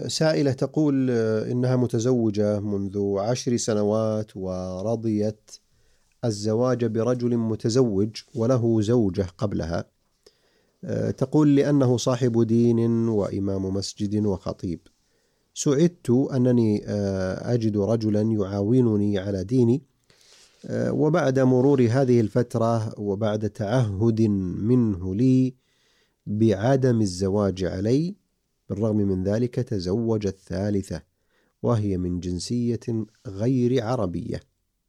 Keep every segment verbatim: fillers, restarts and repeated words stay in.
سائلة تقول إنها متزوجة منذ عشر سنوات ورضيت الزواج برجل متزوج وله زوجة قبلها. تقول لأنه صاحب دين وإمام مسجد وخطيب. سعدت أنني أجد رجلا يعاونني على ديني، وبعد مرور هذه الفترة وبعد تعهد منه لي بعدم الزواج علي، بالرغم من ذلك تزوج الثالثة وهي من جنسية غير عربية.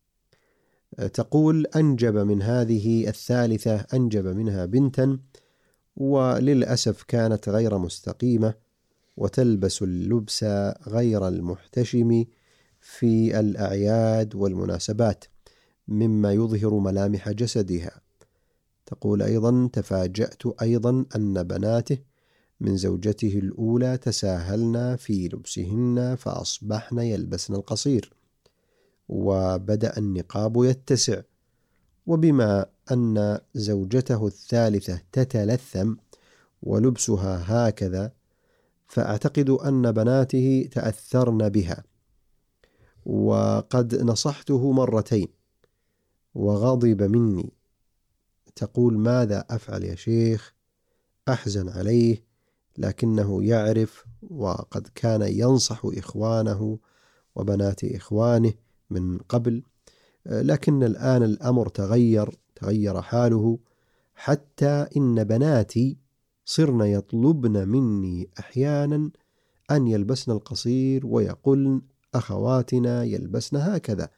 تقول أنجب من هذه الثالثة أنجب منها بنتا، وللأسف كانت غير مستقيمة وتلبس اللبس غير المحتشم في الأعياد والمناسبات مما يظهر ملامح جسدها. تقول أيضا تفاجأت أيضا أن بناته من زوجته الأولى تساهلن في لبسهن فأصبحن يلبسن القصير، وبدأ النقاب يتسع، وبما أن زوجته الثالثة تتلثم ولبسها هكذا فأعتقد أن بناته تأثرن بها، وقد نصحته مرتين وغضب مني. تقول ماذا أفعل يا شيخ؟ أحزن عليه، لكنه يعرف وقد كان ينصح إخوانه وبنات إخوانه من قبل، لكن الآن الأمر تغير تغير حاله، حتى إن بناتي صرن يطلبن مني أحيانا أن يلبسن القصير ويقولن أخواتنا يلبسن هكذا،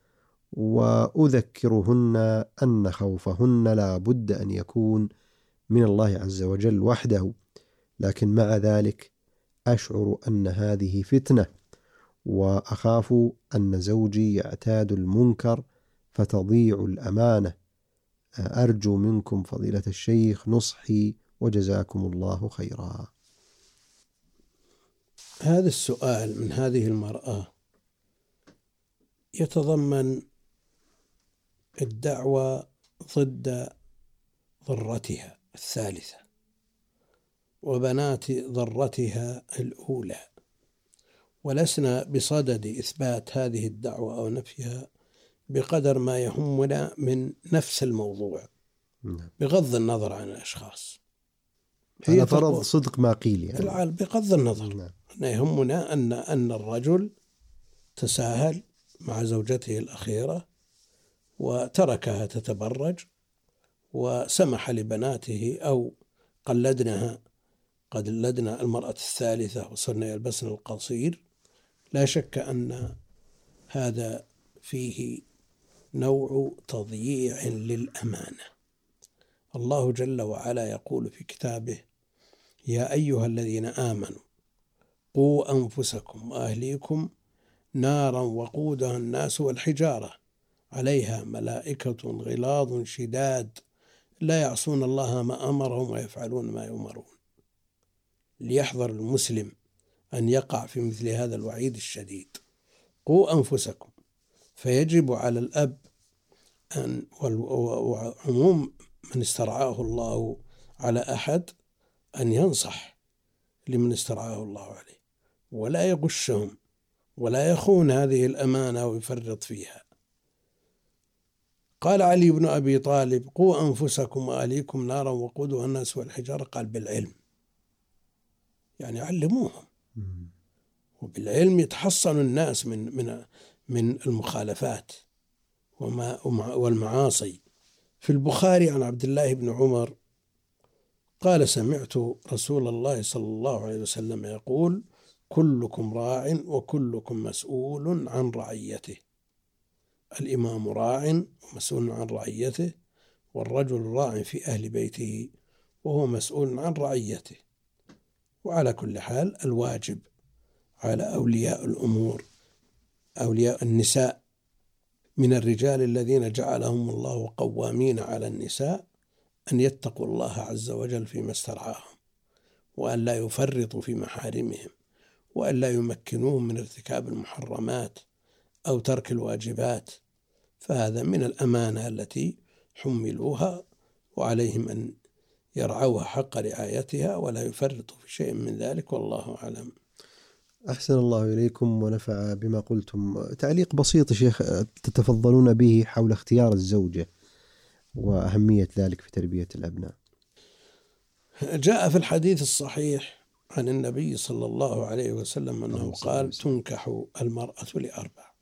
وأذكرهن أن خوفهن لا بد أن يكون من الله عز وجل وحده، لكن مع ذلك أشعر أن هذه فتنة، وأخاف أن زوجي يعتاد المنكر فتضيع الأمانة. أرجو منكم فضيلة الشيخ نصحي وجزاكم الله خيرا. هذا السؤال من هذه المرأة يتضمن الدعوة ضد ضرتها الثالثة وبنات ضرتها الأولى، ولسنا بصدد إثبات هذه الدعوة أو نفيها بقدر ما يهمنا من نفس الموضوع بغض النظر عن الأشخاص. هي فرض صدق ما قيل يعني. بغض النظر أن يهمنا أن أن الرجل تساهل مع زوجته الأخيرة وتركها تتبرج وسمح لبناته أو قلدنها قلدنا المرأة الثالثة وصرنا يلبسن القصير. لا شك أن هذا فيه نوع تضييع للأمانة. الله جل وعلا يقول في كتابه: يا أيها الذين آمنوا قوا أنفسكم وأهليكم نارا وقودها الناس والحجارة عليها ملائكة غلاظ شداد لا يعصون الله ما أمرهم ويفعلون ما يؤمرون. ليحذر المسلم أن يقع في مثل هذا الوعيد الشديد. قوا أنفسكم، فيجب على الأب أن وعموم من استرعاه الله على أحد أن ينصح لمن استرعاه الله عليه ولا يغشهم ولا يخون هذه الأمانة ويفرط فيها. قال علي بن أبي طالب: قوا أنفسكم وأهليكم نارا وقودها الناس والحجارة. قال بالعلم، يعني علموهم، وبالعلم يتحصن الناس من من من المخالفات وما والمعاصي. في البخاري عن عبد الله بن عمر قال: سمعت رسول الله صلى الله عليه وسلم يقول: كلكم راع وكلكم مسؤول عن رعيته. الإمام راع ومسؤول عن رعيته، والرجل راع في أهل بيته وهو مسؤول عن رعيته. وعلى كل حال الواجب على أولياء الأمور أولياء النساء من الرجال الذين جعلهم الله قوامين على النساء أن يتقوا الله عز وجل فيما استرعاهم، وأن لا يفرطوا في محارمهم، وأن لا يمكنوهم من ارتكاب المحرمات أو ترك الواجبات، فهذا من الأمانة التي حملوها، وعليهم أن يرعوها حق رعايتها ولا يفرطوا في شيء من ذلك، والله أعلم. أحسن الله إليكم ونفع بما قلتم. تعليق بسيط شيخ تتفضلون به حول اختيار الزوجة وأهمية ذلك في تربية الأبناء. جاء في الحديث الصحيح عن النبي صلى الله عليه وسلم أنه قال: تنكح المرأة لأربع: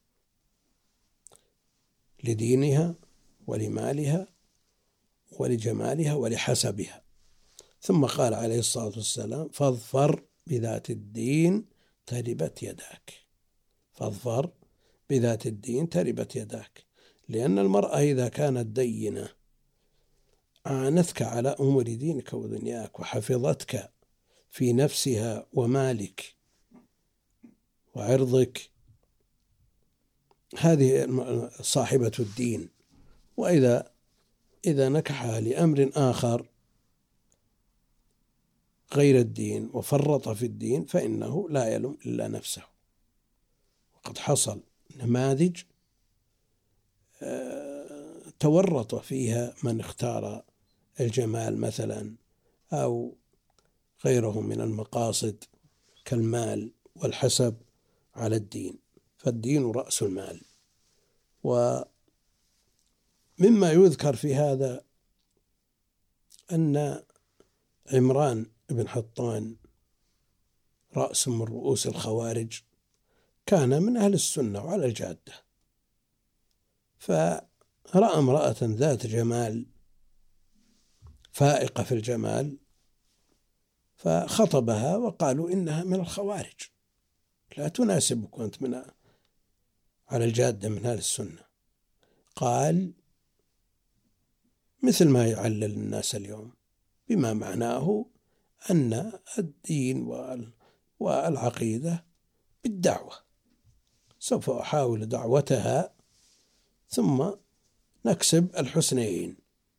لدينها ولمالها ولجمالها ولحسبها. ثم قال عليه الصلاة والسلام: فاظفر بذات الدين تربت يداك. فاظفر بذات الدين تربت يداك، لأن المرأة إذا كانت دينة أعانتك على أمور دينك ودنياك، وحفظتك في نفسها ومالك وعرضك، هذه صاحبة الدين. وإذا إذا نكحها لأمر آخر غير الدين وفرط في الدين فإنه لا يلوم إلا نفسه. وقد حصل نماذج تورط فيها من اختار الجمال مثلا أو غيره من المقاصد كالمال والحسب على الدين، فالدين رأس المال. ومما يذكر في هذا أن عمران بن حطان رأس من رؤوس الخوارج كان من أهل السنة وعلى الجادة، فرأى امرأة ذات جمال فائقة في الجمال فخطبها وقالوا إنها من الخوارج، لا تناسبك وأنت من على الجادة من أهل السنة. قال مثل ما يعلل الناس اليوم، بما معناه أن الدين والعقيدة بالدعوة، سوف أحاول دعوتها ثم نكسب الحسنين.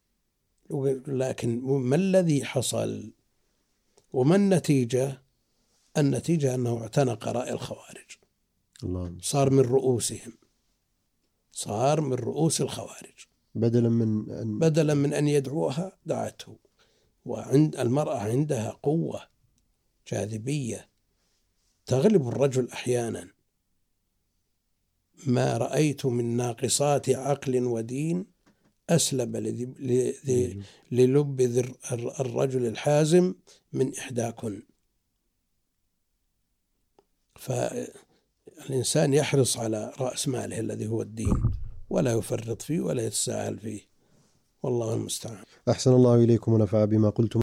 لكن ما الذي حصل وما النتيجة؟ النتيجة أنه اعتنق رأي الخوارج، الله. صار من رؤوسهم، صار من رؤوس الخوارج، بدلا من أن بدلا من أن يدعوها دعته. وعند المرأة عندها قوة جاذبية تغلب الرجل أحيانا. ما رأيت من ناقصات عقل ودين أسلب للب الرجل الحازم من إحداكن. فالإنسان يحرص على رأس ماله الذي هو الدين، ولا يفرط فيه ولا يتساهل فيه، والله المستعان. أحسن الله إليكم ونفع بما قلتم.